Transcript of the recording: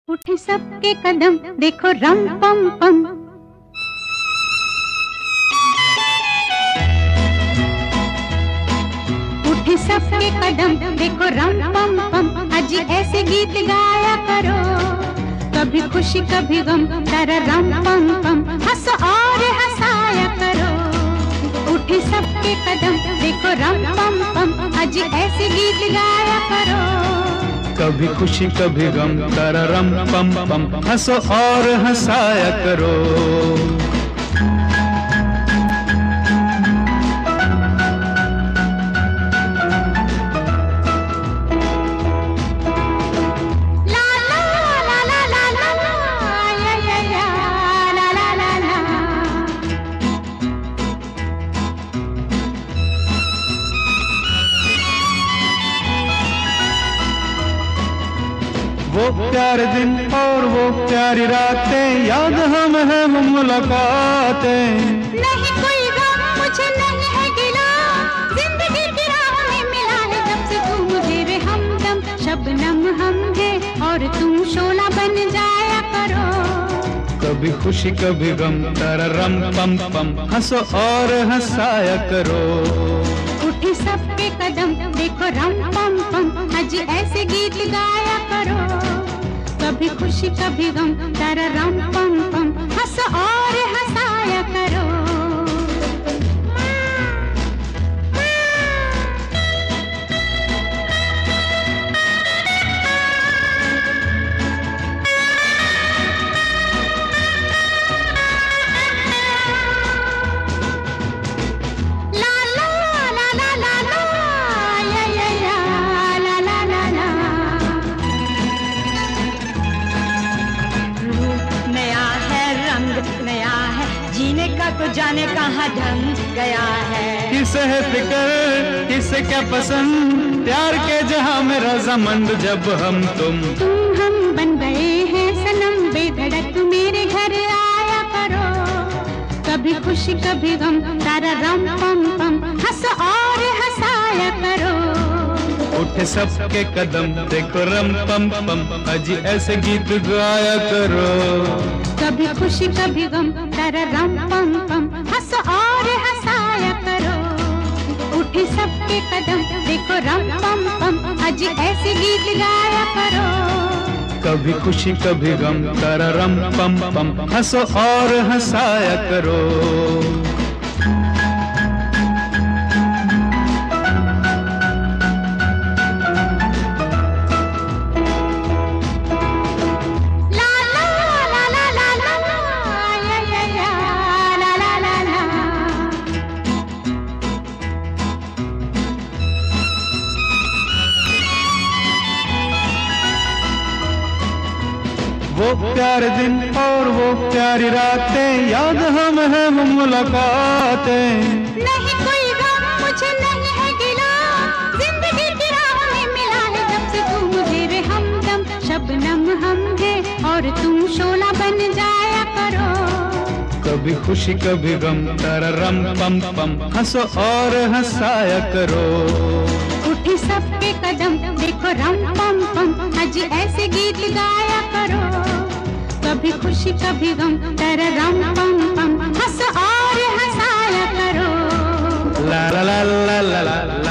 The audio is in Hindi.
उठे सबके कदम देखो रम पम पम। उठे सबके कदम देखो रम पम पम। आज ऐसे गीत गाया करो, कभी खुशी कभी गम तारा रम पम पम। हंसो और हंसाया करो। उठे सबके कदम देखो रम पम पम। आज ऐसे गीत गाया करो, कभी खुशी कभी गम तारा रम पम पम। हंसो और हंसाया करो। वो प्यारे दिन और वो प्यारी रातें याद हम है वो मुलाकातें। नहीं कोई गम मुझे नहीं है गिला, जिंदगी की राह में मिला है जब से तू मुझे रे हमदम। शबनम हम है और तुम शोला बन जाया करो, कभी खुशी कभी गम तारा रम पम पम। हंसो और हंसाया करो। उठे सबके कदम देखो रम पम पम। आज ऐसे गीत गाया करो, कभी खुशी कभी गम तारा रम पम पम। हंसो और हंसाया करो। जीने का तो जाने कहाँ ढंग गया है। किसे है फिक्र किसे क्या पसंद, प्यार के जहां में रजामंद जब हम तुम हम बन गए हैं सनम। बेधड़क मेरे घर आया करो, कभी खुशी कभी गम तारा रम पम पम। हंसो और हंसाया करो। उठे सबके कदम देखो रम पम पम। आज ऐसे गीत गाया करो, कभी खुशी कभी गम तारा रम पम पम। हंसो और हंसाया करो। उठे सबके कदम देखो रम पम पम। आज ऐसे गीत गाया करो, कभी खुशी कभी गम तारा रम पम पम। हंसो और हंसाया करो। वो प्यारे दिन और वो प्यारी रातें याद हम है वो मुलाकातें। नहीं कोई गम मुझे नहीं है गिला, जिंदगी की राह में मिला है जब से तू मुझे रे हमदम। शबनम हम है और तुम शोला बन जाया करो, कभी खुशी कभी गम तारा रम पम पम। हंसो और हंसाया करो। उठे सबके कदम देखो रम पम पम। आज ऐसे गीत गाया करो, कभी खुशी कभी गम तारा रम पम पम। हंसो और हंसाया करो। ला ला ला ला ला ला।